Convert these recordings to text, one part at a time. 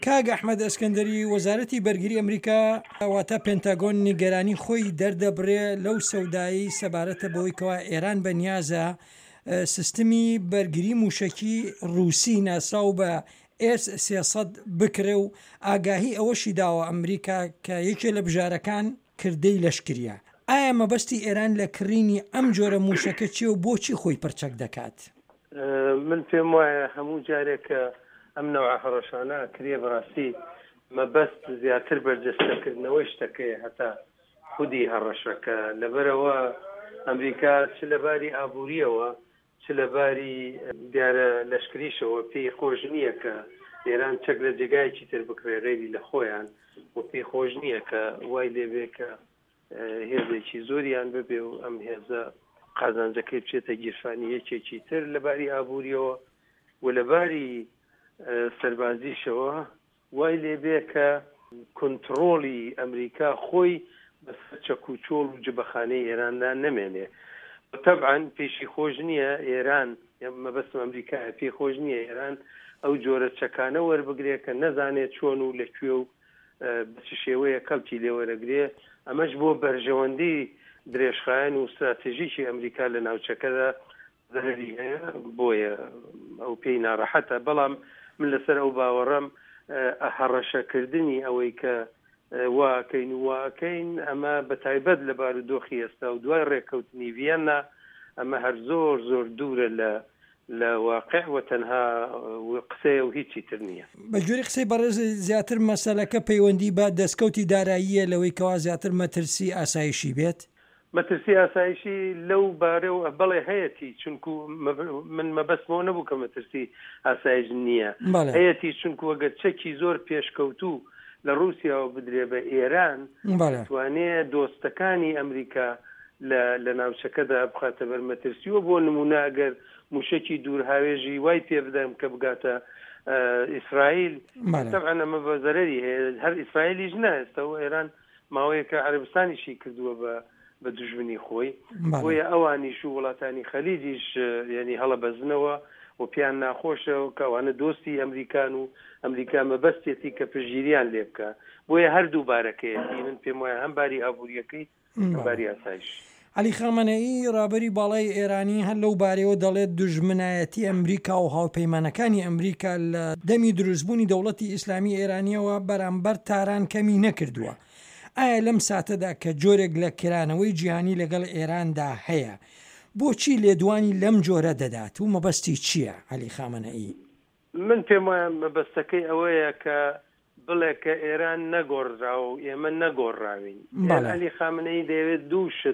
کاگ ئەحمەد ئەسکەندەری وەزارەتی بەرگری ئەمریکا واتە پێنتاگۆن نیگەرانی خۆی دەردەبڕێ لەو سەودایی سەبارەتە بەوەی کەوا ئێران بەنیازە سیستمی بەرگری موشەکی ڕووسی ناساو بە S-300 بکرێ و ئاگاهی ئەوەشی داوە ئەمریکا کە یەکێ لە بژارەکان کردەی لەشکریە. ئایا مەبەستی ئێران لە کڕینی ئەم جۆرە موشەکە چیە و بۆچی خۆی پرچەک دەکات؟ من پێم وایە هەموو جارێکە ئەم نەوع هەڕەشانە کرێ بەڕاستی مەبەست زیاتر بەرجەستەکردنەوەی شتەکەی هەتا خودی هەڕەشەکە لەبەرەوە ئەمریکا چ لەباری ئابووریەوە چ لەباری دیارە لەشکریشەوە پێی خۆش نییە کە ئێران چەک لە جێگایکی تر بکرێ غێری لە خۆیان و پێی خۆش نییە کە وای لێبێ کە هێزێکی زۆریان ببێ و ئەم هێزە قازانجەکەی بچێتە گیرفانی یەکێکی تر لەباری ئابووریەوە و لەباری سەربازیشەوە وای لێبێ کە کۆنتڕۆڵی ئەمریکا خۆی بەسەر چەکوچۆڵ و جبەخانەی ئێراندا نەمێنێ. طبعا پێشی خۆش نییە ئێران مەبەستم ئەمریکا پێی خۆش نییە ئێران ئەو جۆرە چەکانە وەربگرێ کە نەزانێت چۆن و لەکوێ و بچ شێوەیە کەڵکی لێوەرەگرێ. ئەمەش بۆ بەرژەوەندی درێژخایەن و استراتێژیکی ئەمریکا لە ناوچەکەدا زەرری هەیە بۆیە ئەو پێی ناڕەحەتە. بەڵام من لەسەر ئەو باوەڕەم هەڕەشەکردنی ئەوەی کە واکەین واکەین ئەمە بەتایبەت لە بارودۆخی ئێستا و دوای ڕێککەوتنی ڤیەننا ئەمە هەر زۆر زۆر دوورە لە واقع و تەنها قسەیە و هیچی تر نییە. بە جوری قسەی بەڕێز زیاتر مەسەلەکە پەیوەندی بە دەستکەوتی داراییە لەوەی کەوا زیاتر مەترسی ئاسایشی بێت. مەترسی ئاسایشی لەو بارە و بەڵێ هەیەی چونکو من مەبەستمەوە نەبوو کە مەترسی ئاسایش نییە هەیەی چونکو ئەگەر چەکی زۆر پێشکەوتوو لە رووسیاوە بدرێ بە ئێران توانێت دۆستەکانی ئەمریکا لە ناوچەکەدا بخاتە بەرمەترسیوە. بۆ نمونە ئەگەر موشکی دوور هاوێژی وای پێ بدەم کە بگاتە ئیسرائیل طبعا ئەمە بە زەرەری هەیە هەر ئیسرائیلیش نایستا و ئێران ماوەیەکە عەرەبستانیشی کردووە بە دوژمنی خۆی بۆیە ئەوانیش و وڵاتانی خەلیجیش یعنی هەڵە بەزنەوە و پیان ناخۆشە و کەوانە دۆستی ئەمریکان و ئەمریکا مەبەستێتی کە پژگیریان لێ بکە. بۆیە هەردوو بارەکەیەتی من پێم وایە هەم باری ئابووریەکەی باری ئاسایش. عەلی خامنەئی ڕابەری باڵای ئێرانی هەر لەو بارەوە دەڵێت دوژمنایەتی ئەمریکا و هاوپەیمانەکانی ئەمریکا لە دەمی دروستبوونی دەوڵەتی ئیسلامی ئێرانیەوە بەرامبەر تاران کەمی نەکردووە. ئایا لەم ساتەدا کە جۆرێک لە کرانەوەی جیهانی لەگەڵ ئێراندا هەیە بۆچی لێدوانی لەم جۆرە دەدات و مەبەستی چییە عەلی خامنەئی؟ من پێم وایە مەبەستەکەی ئەوەیە کە بڵێ کە ئێران نەگۆڕرا و ئێمە نەگۆڕراوین. عەلی خامنەئی دەیەوێت دووشت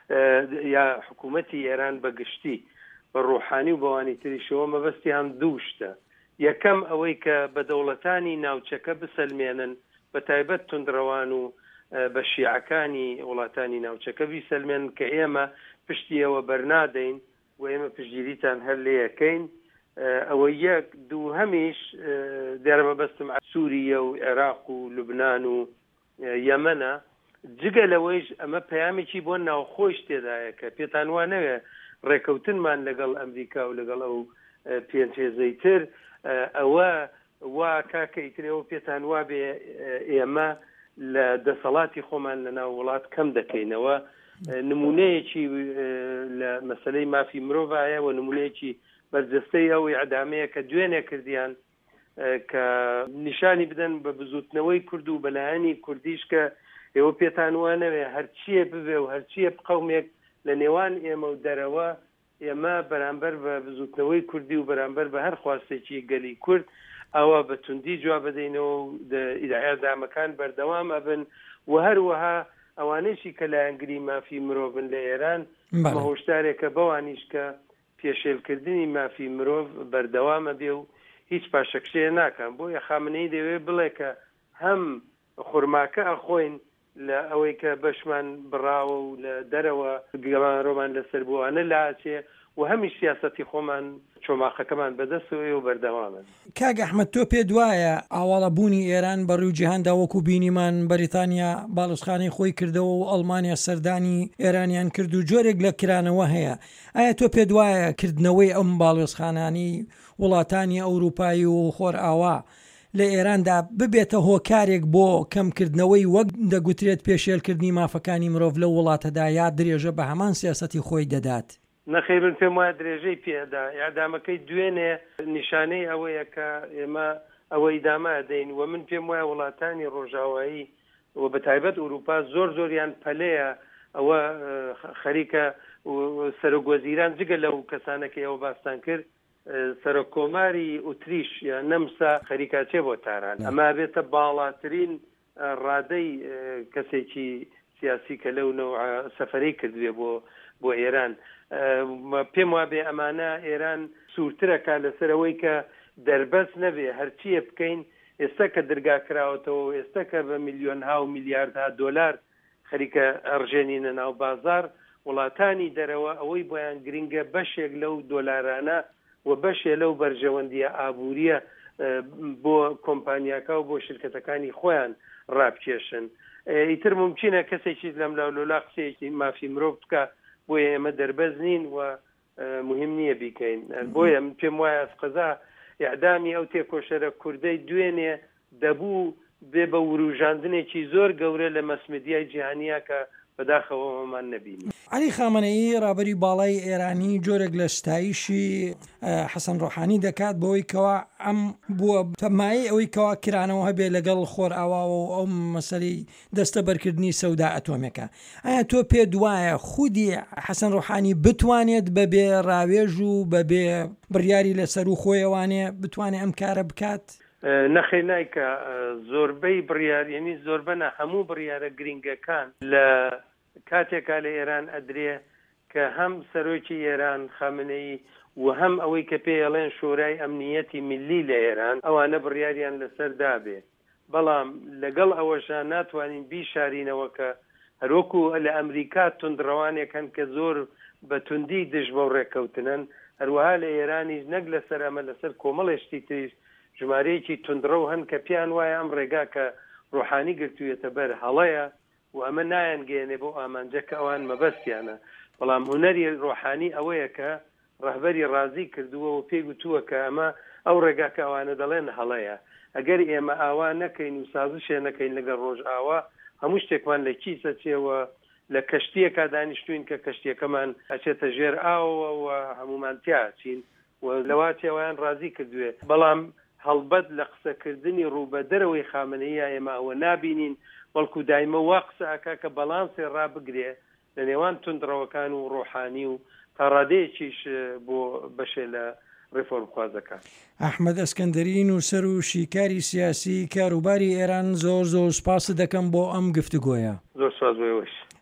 یا حکوومەتی ئێران بەگشتی بە ڕۆحانی و بەوانی تریشەوە مەبەستی هەم دووشتە. یەکەم ئەوەی کە بە دەوڵەتانی ناوچەکە بسەلمێنن بە تایبەت توندڕەوان و بە شیعەکانی وڵاتانی ناوچەکە بیسەلمێن کە ئێمە پشتیەوە بەرنادەین و ئێمە پشگیریتان هەر لێ یەکەین. ئەوە یەک. دوو هەمیش دیارە مەبەستم سووریە و عێراق و لوبنان و یەمەنە. جگە لەوەیش ئەمە پەیامێکی بۆ ناوخۆش تێدایە کە پێتان وانەوێ ڕێکەوتنمان لەگەڵ ئەمریکا و لەگەڵ ئەو پێنجێزەی تر ئەوە وا کاکە ئیترەوە پێتان وابێ ئێمە لە دەسەڵاتی خۆمان لە ناو وڵات کەم دەکەینەوە. نمونەیەکی لە مەسەلەی مافی مرۆڤایە و نمونەیەکی بەرجەستەی ئەوەی عەدامەیە کە دوێنێ کردیان کە نیشانی بدەن بە بزوتنەوەی کورد و بەلایەنی کوردیش کە ئێوە پێتان وانەوێ هەرچیە ببێ و هەرچیە بقەومێک لە نێوان ئێمە و دەرەوە ئێمە بەرامبەر بە بزوتنەوەی کوردی و بەرامبەر بە هەر خواستێکی گەلی کورد ئەوە بە توندی جواب بدەینەوە و ئیدعادامەکان بەردەوام ئەبن و هەروەها ئەوانەیشی کە لایەنگری مافی مرۆڤن لە ئێران هۆشدارێکە بەوانیش کە پێشێلکردنی مافی مرۆڤ بەردەوامە بێ و هیچ پاشەکشەیە ناکەن. بۆیە خامنەی دەوێت بڵێ کە هەم خورماکە ئەخۆین لە ئەوەی کە بەشمان بڕاوە و لە دەرەوە گەمانڕۆمان لەسەر بووانە لاچێ و هەمیش سیاسەتی خۆمان چۆماقەکەمان بەدەستەوەی و بەردەوامن. کاگ ئەحمەد تۆ پێ دوایە ئاواڵەبوونی ئێران بەڕووی جیهاندا وەکو بینیمان بەریتانیا باڵوسخانەی خۆی کردەوە و ئەڵمانیا سەردانی ئێرانیان کرد و جۆرێک لە کرانەوە هەیە. ئایا تۆ پێ دوایە کردنەوەی ئەم باڵوسخانانی وڵاتانی ئەوروپایی و خۆر ئاوا لە ئێراندا ببێتە هۆکارێک بۆ کەمکردنەوەی وەک دەگوترێت پێشێلکردنی مافەکانی مرۆڤ لە وڵاتەدا یا درێژە بە هەمان سیاسەتی خۆی دەدات؟ نەخێبن پێم وایە درێژەی پێدا یادامەکەی دوێنێ نیشانەی ئەوەیە کە ئێمە ئەوەی داما دەین و من پێم وایە وڵاتانی ڕۆژاوایی و بە تایبەت ئوروپا زۆریان پەلەیە ئەوە خەریکە سەرۆکوەزیران جگە لەو کەسانەکە ئەوە باستان کرد سەرۆکۆماری ئوتریش یا نەمسا خەریکاچێ بۆ تاران ئەما بێتە باڵاترین ڕادەی کەسێکی سیاسی کە لەو سەفەرەی کردوێ بۆ ئێران پێم وابێ ئەمانە ئێران سوورترەکە لەسەرەوەی کە دەربەست نەبێ هەرچیە بکەین ئێستا کە دەرگاکراوەتەوە ئێستا کە بە میلیۆنها و میلیاردها دۆلار خەریکە ئەڕژێنینە ناو بازار وڵاتانی دەرەوە ئەوەی بۆیان گرنگە بەشێک لەو دۆلارانە و بەشێ لەو بەرژەوەندیە ئابوووریە بۆ کۆمپانیاکە و بۆ شرکەتەکانی خۆیان ڕابکێشن ئیتر ممکنە کەسێکی لەم لاولۆلا قسەیەکی مافی مرۆڤ بکە بۆیە ئێمە دەربەز نین و مهم نییە بیکەین بۆیە من پێم وایە قەزا ئیعدامی ئەو تێکۆشەرە کوردەی دوێنێ دەبوو بێ بە وروژاندنێکی زۆر گەورە لە مەسمەدیای جیهانیە کە بەداخەوەمان نەبینی. علی خامنەئی ڕابەری باڵای ئێرانی جۆرێک لە ستایشی حەسەن ڕۆحانی دەکات بۆی کەوا ئەم بووە تەمایی ئەوەی کەوا کرانەوە هەبێ لەگەڵ خۆر ئاواوە و ئەو مەسەلەی دەستە بەرکردنی سەودا ئەتۆمەکە. ئایا تۆ پێ دوایە خودی حەسەن ڕۆحانی بتوانێت بەبێ ڕاوێژ و بەبێ بڕیاری لەسەر و خۆیەوانێ بتوانێت ئەم کارە بکات؟ نەخێ نایکە زۆربەی بڕیارێنی زۆربەنە هەموو بڕیارە گرنگەکان لە کاتێکا لە ئێران ئەدرێ کە هەم سەرۆکی ئێران خامنەئی و هەم ئەوەی کە پێڵێن شورای ئەمنیەتی ملی لە ئێران ئەوانە بڕیاریان لەسەر دابێ بەڵام لەگەڵ ئەوەشە ناتوانین بیشارینەوە کە هەروەکو لە ئەمریکا توندڕەوانێکن کە زۆر بە توندی دژ بە ڕێککەوتنن هەروەها لە ئێرانیش نەک لەسەر ئەمە لەسەر کۆمەڵێشتی تریش ژمارەیەکی تونندڕە و هەن کە پیان وایە ئەم ڕێگا کە ڕۆحانی گرتوویەتە بەر هەڵەیە و ئەمە نایەنگەێنێ بۆ ئامانجە کە ئەوان مەبەستیانە بەڵام هوەری ڕۆحانی ئەوەیە کە ڕەهبەری ڕازی کردووە و پێی گوتووە کە ئەمە ئەو ڕێگا کە ئەوانە دەڵێن هەڵەیە ئەگەر ئێمە ئاوا نەکەین و سازشێ نەکەین لەگەڵ ڕۆژ ئاوا هەموو شتێکمان لە کیسە چێوە لە کەشتیەکە دانیشتوین کە کەشتیەکەمان ئەچێتە ژێر ئاوە و هەمومان تیاچین و لەواتیەوەیان ڕازی کردوێ بەڵام هەڵبەت لە قسەکردنی ڕوبەدەرەوەی خامنەیە ئێمە ئەوە نابینین بەڵکو دایمە وا قسە ئەکا کە بەڵانسێ ڕابگرێ لە نێوان توندڕەوەکان و ڕۆحانی و تا ڕادەیەکیش بۆ بەشێ لە ڕێفۆرمخوازەکان. ئەحمەد ئەسکەندەری نووسەر و شیکاری سیاسی کاروباری ئێران زۆر سوپاس دەکەم بۆ ئەم گفتوگۆیە. زۆر سپاس بۆ ئێوەش.